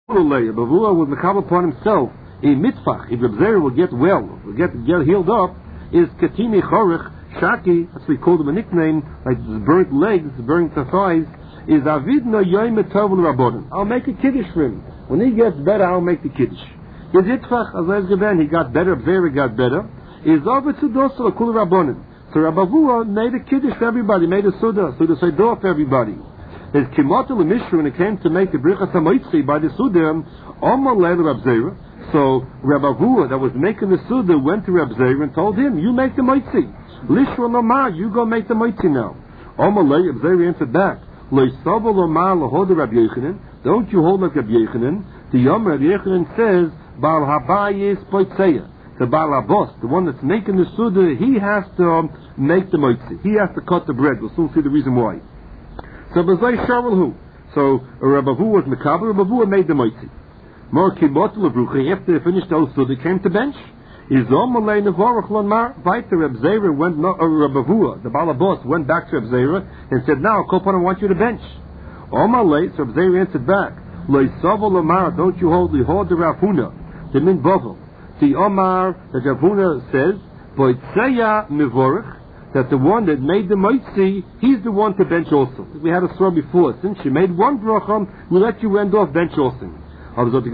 Bavua would make upon himself a mitfach. If Reb Zera will get well, will get healed up, is Katimi Chorich Shaki, that's what we call them a nickname, like burnt legs, burnt thighs, is Avidna Yoim Etovul Rabbonim. I'll make a kiddush for him. When he gets better, I'll make the kiddush. His itfach, as Geben, he got better, Reb Zera got better, is Avitzudosel Akul Rabbonim. So Rabavua made a kiddush for everybody, made a Suda Seidor for everybody. His Kimotel Mishra, when it came to make the Brichas HaMoitzi by the Suda, Omalei Reb Zera. So Rabavua, that was making the Suda, went to Reb Zera and told him, you make the Moitzi. Lishra Lomar, you go make the Moitzi now. Omalei, Reb Zera answered back, Loisavo Lomar Lahoda Reb Yechanan, don't you hold like Reb Yechanan. The Yom Reb Yechanan says, Baal Habayis Poitzeya. The Baal Habos, the one that's making the Suda, he has to make the Moitzi. He has to cut the bread. We'll soon see the reason why. So Bazai Sharvalhu. So Rabbavu was Mekaber, Rabbavu made the Moitzi. More Kibot Lebrucha, after they finished those Suda, they came to bench. Izomalei Nevorach Lonmar, Vaiter Reb Zera went, Rabbavu, the Baal Habos, went back to Reb Zera and said, now, Kopan, I want you to bench. Omalei, so Reb Zera answered back, Loisavo Lomar, don't you hold the Rav Huna, the Min Bovel. The Omar, the Rav Huna says, Boitzeya Mevorach, that the one that made the Moitzi, he's the one to bench also. We had a story before. Since she made one bracha, we let you end off bench also. But what did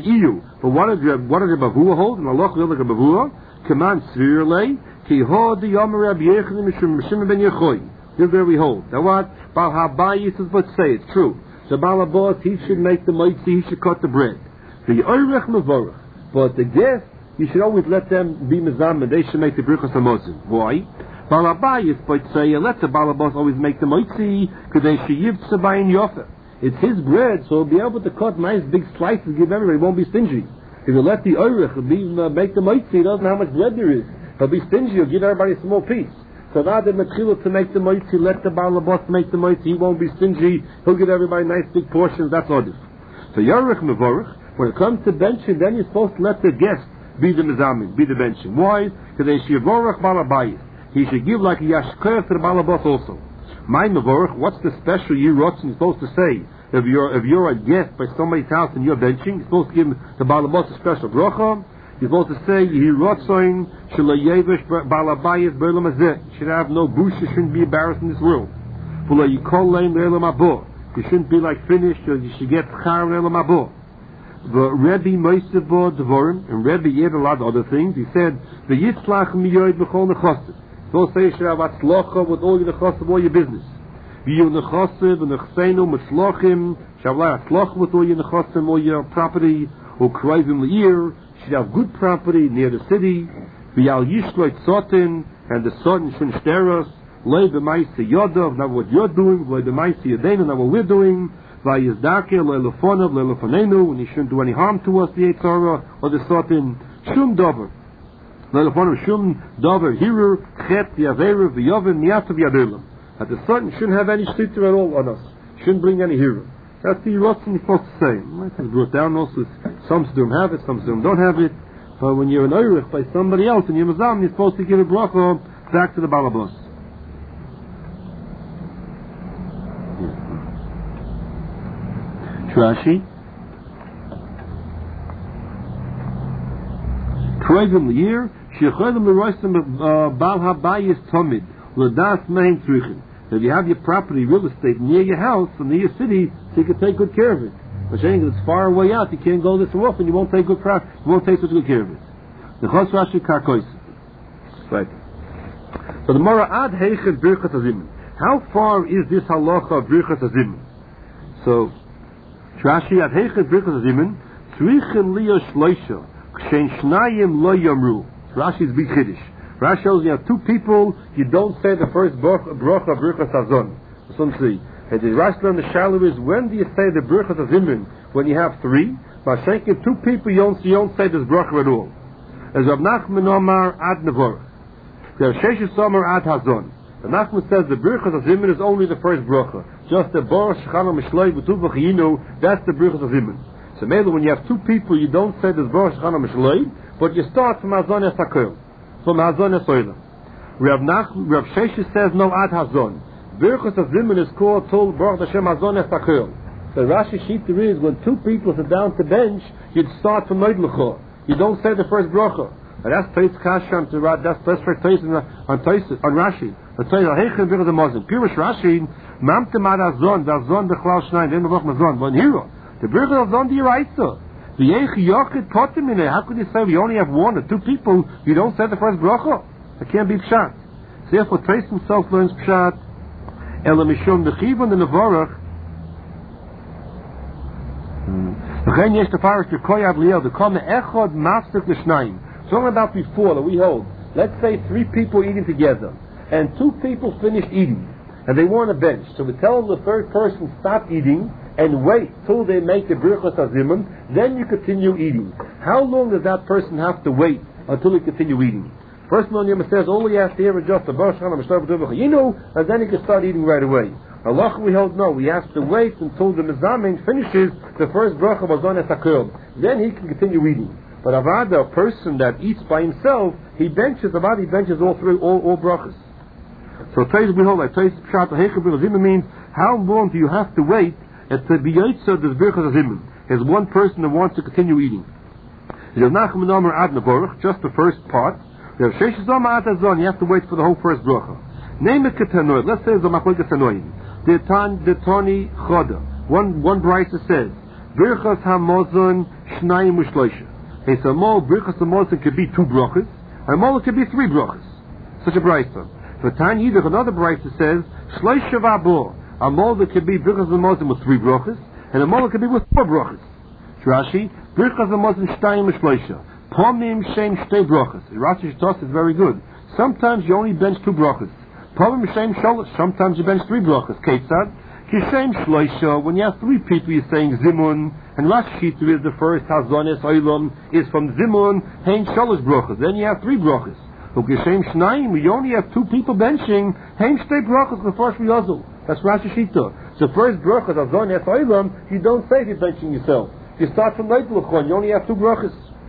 Rabavua hold? And Allah will like Rabavua. Command Svirle, Ki ho the Yomer Rabbi Yechanim Mishum ben Yechoy. This is where we hold. Now what? Baal Habayis is what say. It's true. The Baal Habos, he should make the Moitzi, he should cut the bread. The Oirech Mevorach. But the guests, you should always let them be Mizam, and they should make the Brichas HaMotzim. Why? Balabayis, but say, let the Balabas always make the Moitzi, because they sheyiv tzabayin yofer. It's his bread, so he'll be able to cut nice big slices, give everybody, he won't be stingy. If you let the Oirech make the Moitzi, he doesn't know how much bread there is. He'll be stingy, he'll give everybody a small piece. So rather than Mechila to make the Moitzi, let the Balabas make the Moitzi, he won't be stingy, he'll give everybody nice big portions, that's order. So Yorech Mevorech, when it comes to benching, then you're supposed to let the guest be the Mizamin, be the benching. Why? Because they shevorech Balabayis. He should give like a yashker to the Balabas also. My Mevorach, what's the special Yerotz you're supposed to say? If you're a guest by somebody's house and you're benching, you're supposed to give the Balabas a special bracha. You're supposed to say, Yerotzoin shalayevish Balabayis b'elam hazeh. You should have no bush, you shouldn't be embarrassed in this world. You shouldn't be like finished, or you should get char elam abor. The Rebbe Moisebo Devorim, and Rebbe yet a lot of other things. He said, the Yitzlach miyoid b'chol nechosim. So say you should have atzlocha with all your nechosim, all your business. V'yu nechosim v'nechseinu mitzlochim. Should have atzlocha with all your nechosim, all your property. U'kroivim l'ir. Should have good property near the city. V'yal yishloit sotin, and the sotin shouldn't stare us. Lei b'maisi yodov, not what you're doing. Lei b'maisi yodenu, not what we're doing. Vayizdake le'lefonav le'lefonenu, and he shouldn't do any harm to us, the Eitzara, or the sotin. Shum dover. Le'lefonav shum dover hirur, chet, v'yaveru, v'yovim, miyasav yadelim. That the sotin shouldn't have any shlitter at all on us. Shouldn't bring any hirur. That's the Yerotz you're supposed to say. It's brought down also. Some Sdom have it, some Sdom don't have it. But when you're an Oirich by somebody else and you're Mazam, you're supposed to give a bracha back to the Balabas. Rashi. Kroivim l'yir, shechoivim l'roisim bal habayis tomid, l'das mehem tzrichin. If you have your property, real estate, near your house, or near your city, so you can take good care of it. But saying it's far away out, you can't go this often, you won't take you won't take such good care of it. The Chos Rashi Karkois. Right. So the Mora ad heichet birchas hazimun. How far is this halacha of birchas hazimun? So Rashi ad heichet birchas hazimun, tzrichin liyo shloisha, kshen shnayim lo yamru. Rashi's big chiddush. Rashi shows you have two people, you don't say the first bracha of birchas hazon. Some see. And the Rashi on the shallow is, when do you say the birchas hazimun? When you have three. By saying two people, you don't say this bracha at all. As Rav Nachman Omar ad nevorach. Rav Sheshes Omar ad hazon. Rav Nachman says the birchas hazimun is only the first bracha. Just the Baruch Shechana Mishlei B'tuv V'chiyinu, that's the birchas hazimun. So maybe when you have two people, you don't say this Baruch Shechana Mishlei, but you start from Hazon Esakel, from Hazon Esoilam. Rav Sheshes says no ad hazon. Birchas hazimun is called Tol Baruch Hashem Hazon Esakel. The Rashi Shita is when two people sit down to bench, you'd start from Noid L'chor. You don't say the first bracha. And that's Tais Kasham to Rad. That's for Tais on Rashi. But Tais Hechim Birchas Hamazon. Pirush Rashi Mamtem Ad Azon V'Azon B'Chlal Shnayim V'En B'Voch Mazon. But here, the Birchas Azon D'Yiraisa. V'Yech Yochid Potem in it. How could you say we only have one or two people? You don't say the first bracha. It can't be Pshat. So therefore, Tais himself learns Pshat. Ela Mishum B'Chivon the Nevorach. Talking about before that we hold. Let's say three people eating together, and two people finished eating, and they were on a bench. So we tell the third person stop eating and wait till they make the birchas hazimon. Then you continue eating. How long does that person have to wait until he continue eating? First one says all he has to hear is just the and then he can start eating right away. Allah, we hold no. We have to wait until the mezamin finishes the first bracha was on esakel. Then he can continue eating. But avada, a person that eats by himself, he benches all three, all brachas. So we hold like pshat hechel means how long do you have to wait at the biyotza the birchas hazimim? There's one person that wants to continue eating. Just the first part. You have to wait for the whole first bracha. Name it ketanoid. Let's say it's a machlokes tanoim. The Tani Choda. One brisa says, Birchas Hamazon Shnayim Ushloisha. He said, Birchas Hamazon could be two brachas, and it could be three brachas. Such a brisa. For Tani Yidach, another brisa says, Shloisha V'Abor. A molder could be Birchas Hamazon with three brachas, and a molder could be with four brachas. Rashi, Birchas Hamazon Shnayim Ushloisha. Pomim Shem Shtei brachas. Rashi Shtos is very good. Sometimes you only bench two brachas. Sometimes you bench three brachas. Ketzad, Kishem Shloisha. When you have three people, you're saying Zimun, and Rashi is the first. Hazones Olam is from Zimun. Hein Shalosh brachas. Then you have three brachas. Kishem Shnayim. We only have two people benching. Hein Shtei brachas the first Riyazul. That's Rashi Shita. The first brachas Hazones Olam. You don't say if you're benching yourself. You start from Neit L'chon. You only have two brachas.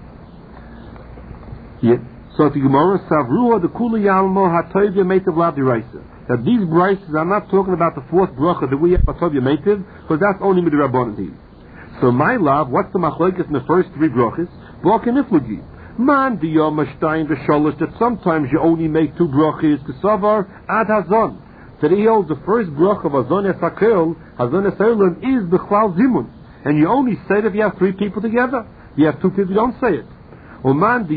Yeah. So the Gemara Savrua the Kula Yalmo Hatoyv Yametiv Lav Diraisa. That these brises are not talking about the fourth bracha that we have Hatoyv Yametiv, because that's only with the Rabbanan. So my love, what's the machlokes in the first three brachas? Blokin Iflugi. Man Diyom Shtayim V'Sholosh, that sometimes you only make two brachas. Kesavar Ad Hazon. That he holds the first bracha of Hazon Esakel, Hazon Esakel is B'Chlal Zimun, and you only say that if you have three people together. If you have two people, you don't say it. The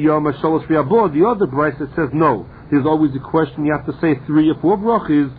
other brisa says no. There's always a question. You have to say three or four brachas.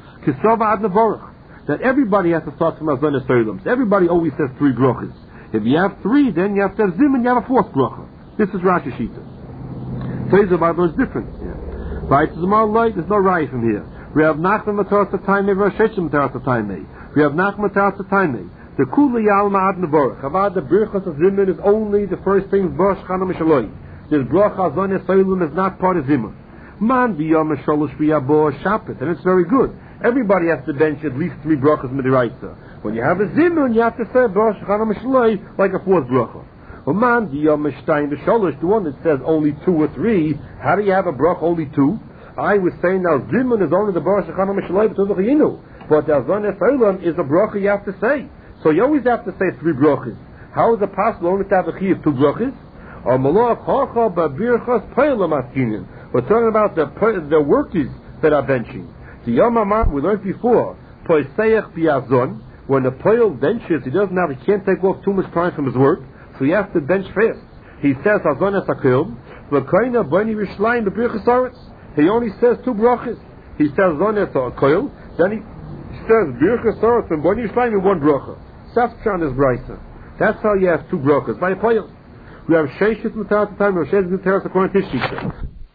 That everybody has to start from Hazon Esakel. Everybody always says three brachas. If you have three, then you have to have zim and you have a fourth bracha. This is Rashi Shita. Today's about those different. Right? There's no right from here. We have Nachman Mataras Taimei, Rosh Hashanah Mataras Taimei. We have Nachman Mataras Taimei. The Kula Yalma Ad Nevorach. Avad the Birchas of Zimun is only the first thing. Bosh Chana Mishaloi. This bracha Hazon Esakel is not part of Zimun. Man biyom sholosh v'yabo shapet, and it's very good. Everybody has to bench at least three brachas midiraisa. When you have a zimun, you have to say bosh chana mishloi like a fourth bracha. Man biyom shtayim v'sholosh, the one that says only two or three. How do you have a bracha only two? I was saying now zimun is only the bosh chana mishloi b'tuvachinu, but the Hazon Esakel is a bracha you have to say. So you always have to say three brachas. How is it possible only to have a chi of two brachas? Or malach hacha b'birchas peilam askinin. We're talking about the workers that are benching. The Yamamah we learned before, poiseach biazon, when the poil benches, he can't take off too much time from his work, so he has to bench fast. He says Hazon Esakel, v'koina b'ni v'shlayim b'birchas aretz. He only says two brachas. He says Hazon Esakel, then he says birchas aretz and b'ni v'shlayim in one bracha. Safchan is brisa. That's how you have two brachas by a poil. We have sheishit mutarat time, we have sheishit mutarat according to Shita.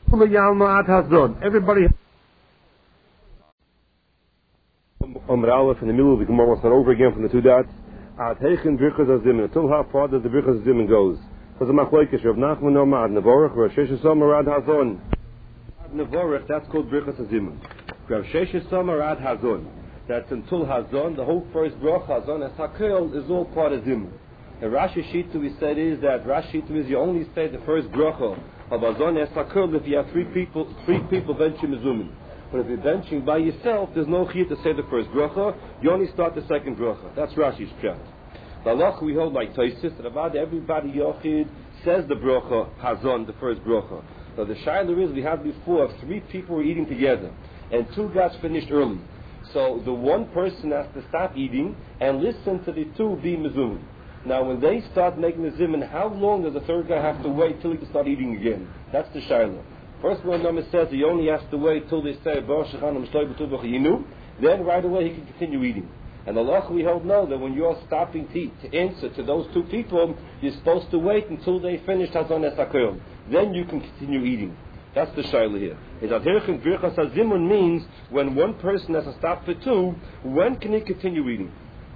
Everybody Omer Aleph in the middle of the Gemara, start over again from the two dots. Ad heichen birchas hazimun, until how far does the birchas hazimun goes? Because the machlokes Rav Nachman Omer Ad Nevorach, Rav Sheshes Omer Ad Hazon. Ad Nevorach, that's called birchas hazimun. Rav Sheshes Omer Ad Hazon, that's until Hazon. The whole first bracha Hazon Esakel is all part of zimun. The Rashi Shita we said is that Rashi Shita is you only say the first bracha of Hazon Esakel if you have three people benching mezumin. But if you're benching by yourself, there's no chiyah to say the first bracha. You only start the second bracha. That's Rashi's pshat. The halacha we hold like Tosfos, that about everybody yochid says the bracha hazon, the first bracha. Now the shayla is we had before 3 people were eating together, and 2 got finished early. So the one person has to stop eating and listen to the 2 be mezuzah. Now when they start making the zimun, how long does the third guy have to wait till he can start eating again? That's the shayla. First one number says he only has to wait till they say Baruch Shechanam Shloi B'Tuv B'Chayinu, then right away he can continue eating. And Allah we hold know that when you're stopping to answer to those 2 people, you're supposed to wait until they finish Hazon Es HaKol. Then you can continue eating. That's the shayla here. Is that Hirchim Birchas HaZimun means when one person has to stop for 2, when can he continue eating?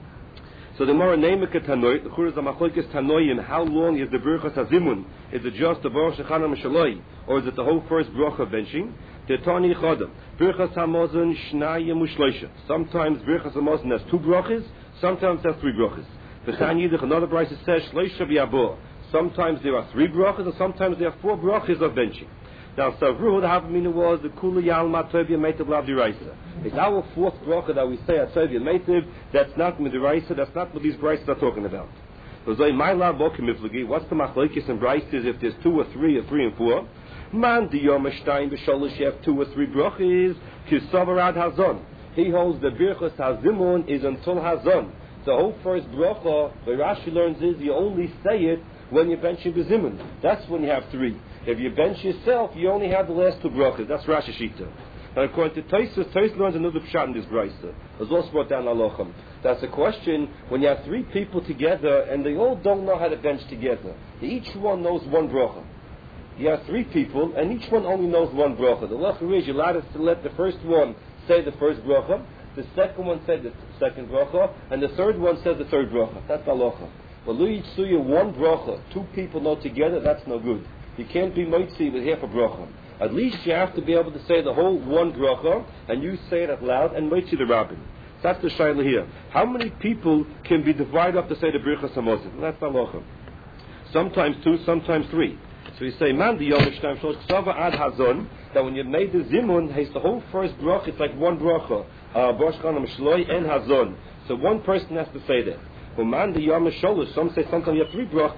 So the Gemara Neimek Tanoi, the Churuz HaMachloekes Tanoim, how long is the Birchas HaZimun? Is it just the Baruch Shechanam Shaloi, or is it the whole first bracha benching? Tetani Chodam, Birchas HaMazon Shnayim Ushloisha. Sometimes Birchas HaMazon has 2 brachas, sometimes has 3 brachas. V'chan Yidich, another brayso says Shloisha B'Yabor. Sometimes there are 3 brachas, and sometimes there are 4 brachas of benching. Now, Savru, the Havamina was the Kula Yalma Tovia Meitav Lav Diraisa. It's our 4th bracha that we say at Tovia Meitav. That's not Midiraisa, that's not what these braysos are talking about. So, my love, what's the machlokes and braysos if there's 2 or 3 or 3 and 4? Man diyom shtayim b'sholosh, you have 2 or 3 brachas. Kisavarad hazon. He holds the birchas hazimun is until hazon. The whole first bracha, the Rashi learns is you only say it when you're benching b'zimun. That's when you have 3. If you bench yourself, you only have the last 2 brachas. That's Rashi Shita. And according to Tosfos, Tosfos learns another pshat in this brayso. It's also brought down halachim. That's a question when you have 3 people together and they all don't know how to bench together. Each one knows 1 bracha. You have 3 people, and each one only knows 1 bracha. The halacha is you're allowed to let the first one say the first bracha, the second one say the second bracha, and the third one says the third bracha. That's the halacha. But Lu Yitzuya, 1 bracha, 2 people know together, that's no good. You can't be moitzi with half a bracha. At least you have to be able to say the whole 1 bracha, and you say it out loud, and moitzi the rabbin. That's the shayla here. How many people can be divided up to say the birchas hamazon? That's the halacha. Sometimes 2, sometimes 3. So we say, man, the Yom Shtaim Shlosh Ksava Ad Hazon, that when you made the Zimun, it's the whole first bracha, it's like 1 bracha. Baruch Shechanam Shloi and Hazon. So one person has to say that. But man, the Yom Sholosh, some say sometimes you have 3 brachas.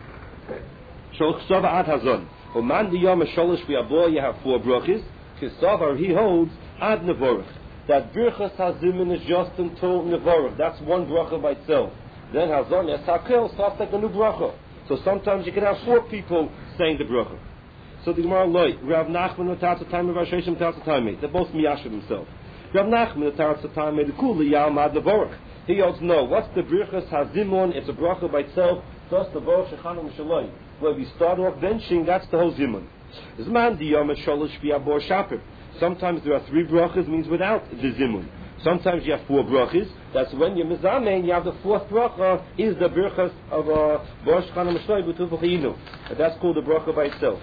Shlosh Ksava Ad Hazon. But man, the Yom Sholosh V'Yabor, you have 4 brachas. Kisava, he holds Ad Nevorach. That Birchas HaZimun is just until Nevorach. That's 1 bracha by itself. Then Hazon, Es HaKol, starts like a new bracha. So sometimes you can have 4 people saying the bracha. So the Gemara loy, Rav Nachman v'Tarz Hatayme, Rav Sheshem Tarz Hatayme. They're both miyashiv himself. Rav Nachman v'Tarz Hatayme, the Kula Yalmad Nevorach. He also knows what's the birchas hazimon. It's a bracha by itself. Just the Baruch Shechanam Shaloi. Where we start off benching, that's the whole zimun. Zman diyom sholosh v'yabor shaper. Sometimes there are 3 brachas, means without the zimun. Sometimes you have 4 brachas. That's when you're mizamen, you have the 4th bracha is the birchas of Baruch Shechanam Shaloi B'Tuv B'Chayinu. And that's called the bracha by itself.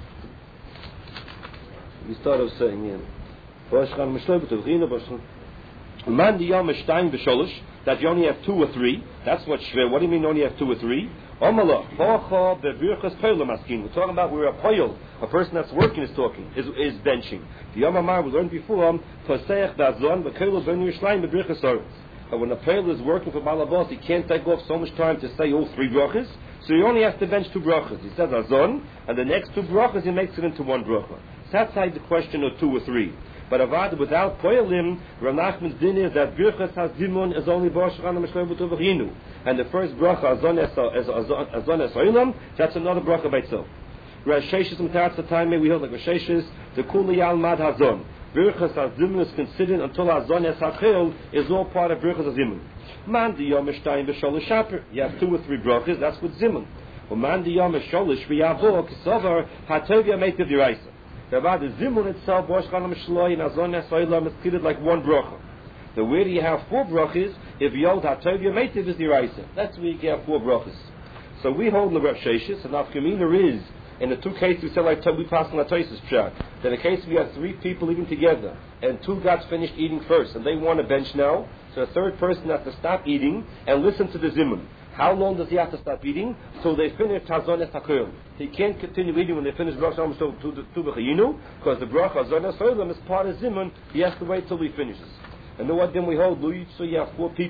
We start off saying, Baruch Shechanam Shaloi B'Tuv B'Chayinu, Man diyom shtayim b'sholosh, that you only have 2 or 3. That's what shver. What do you mean only have 2 or 3? Omala, hocha bevirchas poyel maskin. We're talking about where a poyel, a person that's working, is talking, is benching. The Yom Amar we learned before, Tosech dazon v'koyel ben Yerushalayim bevirchas oretz. But when a poyel is working for Balabos, he can't take off so much time to say all 3 brachas, so he only has to bench 2 brachas. He says azon, and the next 2 brachas he makes it into 1 bracha. So that's how the question of 2 or 3. But avad without poelim, Rav Nachman's din is that birchas hazimun is only Baruch Shechanam Shloi B'Tuv B'Chayinu, and the first bracha azon es oilam, that's another bracha by itself. Rav Sheshes M'Tarz Hatayme, we hold like Rav Sheshes, the Kula Yalmad Hazon. Birchas hazimun is considered until hazon es hachil is all part of birchas hazimun. Man diyom shtayim v'sholosh shaper. You have 2 or 3 brachas, that's with zimun. Man diyom sholosh v'yavor kisavar hatovia meitav diraisa. The zimun itself, Baruch Shechanam Shloi and Azon Es Oilam, is treated like 1 bracha. So where do you have 4 brachas? If you hold Hatovia Meitiv is Diraisa. That's where you have 4 brachas. So we hold the Rav Sheshes, and Afkamina is, in the 2 cases we said like we pass on the Tosfos pshat, that in case we have 3 people eating together, and 2 got finished eating first, and they want a bench now, so the third person has to stop eating and listen to the zimun. How long does he have to stop eating? So they finish Hazon Es HaKol. He can't continue eating when they finish Baruch Shechanam Shloi B'Tuv B'Chayinu, because the bracha Hazon Es HaKol is part of zimun. He has to wait till he finishes. And then what then we hold? Lu Yitzu, you have 4 people.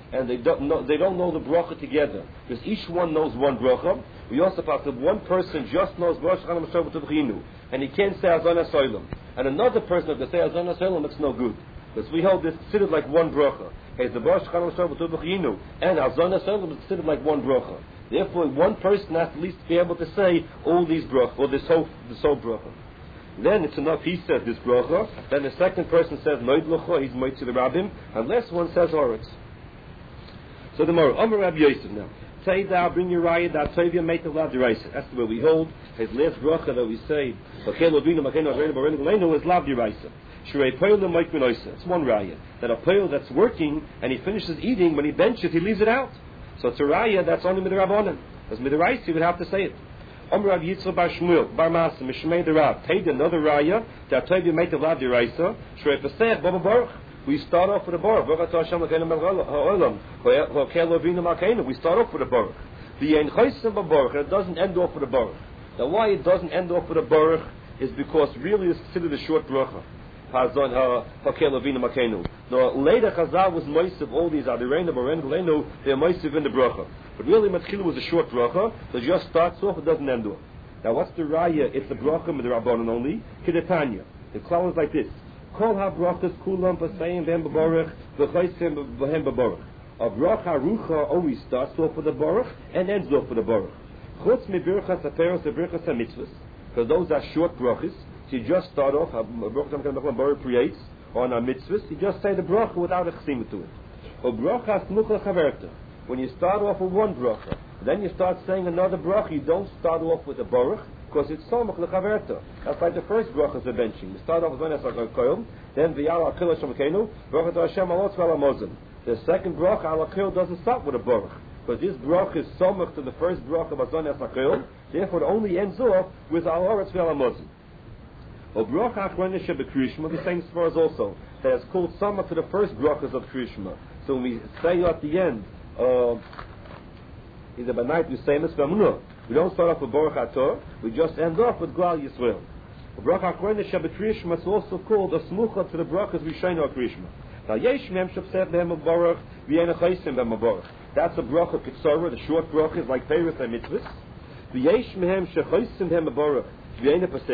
and they don't know the bracha together, because each one knows one bracha. We also have one person just knows Baruch She'achanu Moshe B'Tuvchinu, and he can't say Hazon HaSolam, and another person if they say Hazon HaSolam, it's no good, because we hold this considered like one bracha. Hey, the Baruch She'achanu Moshe B'Tuvchinu and Hazon HaSolam is considered like one bracha. Therefore, one person has to at least be able to say all these brachas, or this whole bracha. Then it's enough he says this bracha. Then the second person says Moed L'cha, he's Moed to the Rabbim, unless one says Oretz. So the Morah, Omer Rabbi Yosef now. Say thou, bring your raya, thou Tovia, make the lav deraisa. That's the way we hold. His last bracha that we say, is lav deraisa. It's one raya. That a poil that's working and he finishes eating, when he benches, he leaves it out. So it's a raya that's only midrabanan. As midaraisa, he would have to say it. Omer Rav Yitzchak bar Shmuel, bar Masa, Mishmei the Rav, paid another raya, that Tovia, make the lav deraisa. Shrei Pesach, Baba Baruch. We start off with a baruch. We start off with a baruch. The ein chaysim baruch. It doesn't end off with a baruch. Now, why it doesn't end off with a baruch is because really it's considered a short bracha. Now, later Chazal was moisiv all these adirena, barena, galenu. They're moisiv in the bracha. But really, matchila was a short bracha. So it just starts off. It doesn't end off. Now, what's the raya? It's the bracha with the rabbanon only. Kedetanya. The klal is like this. Kol ha-brachas kulam pasayim v'hem b'baruch v'chaysim v'hem b'baruch. A bracha rucha always starts off with a baruch and ends off with a baruch. Chutz mi-birchas ha-peros ha-birchas ha-mitzvahs. Because those are short brachas. So you just start off, baruch creates, on our mitzvahs, you just say the bracha without a chesima to it. O bracha smucha chaverta. When you start off with one bracha, then you start saying another bracha, you don't start off with a baruch, because it's somach lechaverta. That's like the first bracha is a benching. You start off with one as a koil, then v'yal al-kil Hashem bracha to Hashem alot v'al amozim. The second bracha al-kil doesn't start with a baruch, because this bracha is somach to the first bracha of azon as a therefore it only ends off with al-oretz v'al amozim. O bracha achrona shebekrishma, the same as also, that is called somach to the first brachas of krishma. So when we say at the end, either by night we say Mitzvah. We don't start off with Baruch Ator, we just end off with Glal Yisrael. The Bracha Achrona Shebekrishma is also called a smucha to the brachas Rishayna Krishma. Now Yesh Mem Shepsef Behem Baruch V'Yena Chaysim Behem Baruch. That's a bracha Kitzorah, the short brachas like Peiros and Mitzvahs. V'Yesh Mehem Shechaysim Behem Baruch V'Yena